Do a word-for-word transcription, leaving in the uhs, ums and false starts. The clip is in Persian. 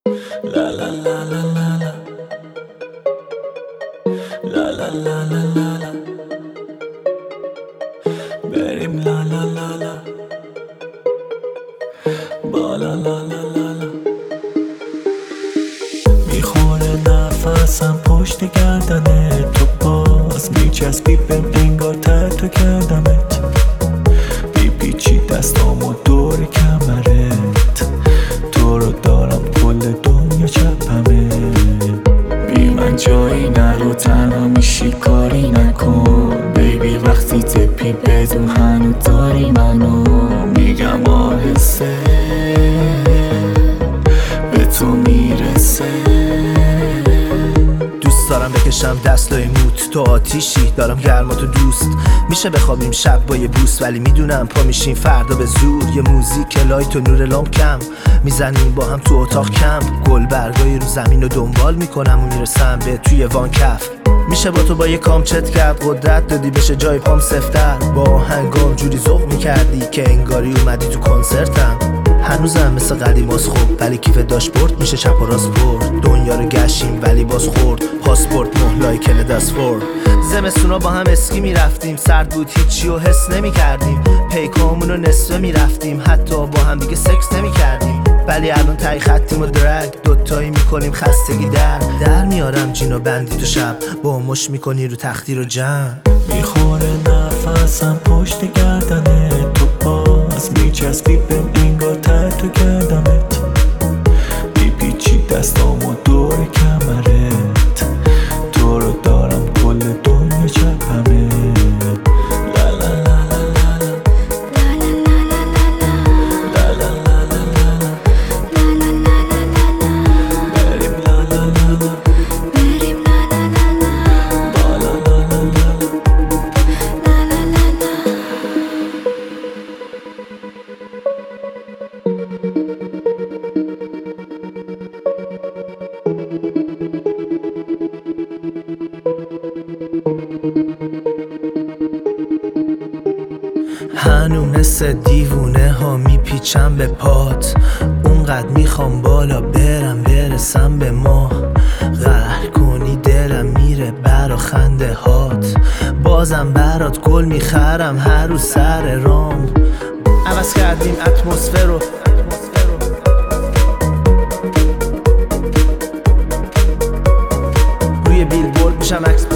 La la la la la la. La la la la la la. بریم لا لا لا لا. با لا لا لا لا لا. میخوره نفسم پشت گردنت، تو باز میچسبی بهم انگار تحت کردمت، میپیچی دستامو دور کمرت، تو رو دارم کل دنیا چپمه. بی من جایی نرو، تنها میشی کاری نکن بیبی، وقتی تپی بدون هنو داری منو، میگم آهسته به تو میرسه. دوست دارم بکشم دستای موت، تو آتیشی دارم گرما تو دوست، میشه بخوابیم شب با یه بوس، ولی میدونم پا میشیم فردا به زور. یه موزیک لایت و نور لامپ کم میزنیم با هم تو اتاق کم، گل برگای رو زمین رو دنبال میکنم و میرسم به توی وان کف. میشه با تو با یه کام چت کرد، قدرت دادی بشه جای پام سفتر، با هنگام جوری ذوق میکردی که انگاری اومدی تو کنسرتم. هنوزم مثل قدیماست خوب، ولی کیف داشبورد میشه چپ و راست برد، دنیا رو گشتیم ولی باز خورد، پاسپورت مهلای کل دست فورد. زمستونا با هم اسکی میرفتیم، سرد بود هیچی و حس نمیکردیم، پیکامون رو نصفه میرفتیم، حتی با هم دیگه سکس نمیکردیم، ولی الان تای خطیم و درگ دوتایی میکنیم خستگی در در میارم جین و بندی تو شب، با مش میکنی رو تختی رو جمع. میخوره نفسم پشت گردنت، تو باز میچسبی بهم انگار تحت کردمت، میپیچی دستامو دور کمرت، تو رو دارم کل دنیا چپمه. لا لا لا لا لا لا. لا لا لا لا لا لا. بریم لا لا لا لا. با لا لا لا لا لا. هنو مثل دیوونه ها میپیچم به پات، اونقدر میخوام بالا برم برسم به ما، قهر کنی دلم میره برا خنده هات، بازم برات گل میخرم هر روز سر رام. عوض کردیم اتمسفر رو، روی بیلبورد میشم عکس